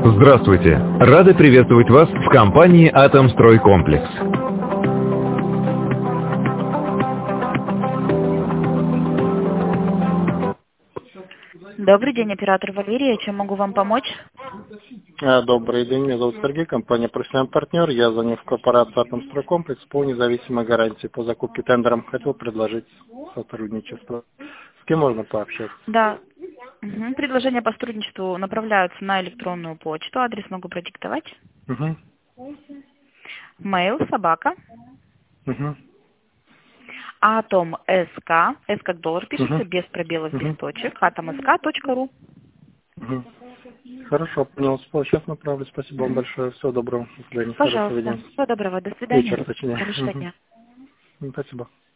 Здравствуйте! Рады приветствовать вас в компании «Атомстройкомплекс». Добрый день, оператор Валерия. Чем могу вам помочь? Добрый день, меня зовут Сергей, компания «Профессиональный партнер». Я звоню в корпорацию «Атомстройкомплекс» по независимой гарантии по закупке тендером. Хотел предложить сотрудничество. С кем можно пообщаться? Да. Предложения по сотрудничеству направляются на электронную почту. Адрес могу продиктовать. Угу. Mail собака. Угу. Atom.sk. S как доллар пишется, без пробелов, без Угу. точек. Atom.sk.ru. Угу. Хорошо, понял. Сейчас направлю. Спасибо вам большое. Всего доброго. До свидания. Хорошего Пожалуйста. дня. Всего доброго. До свидания. Вечера, точнее. Хорошего дня. Спасибо.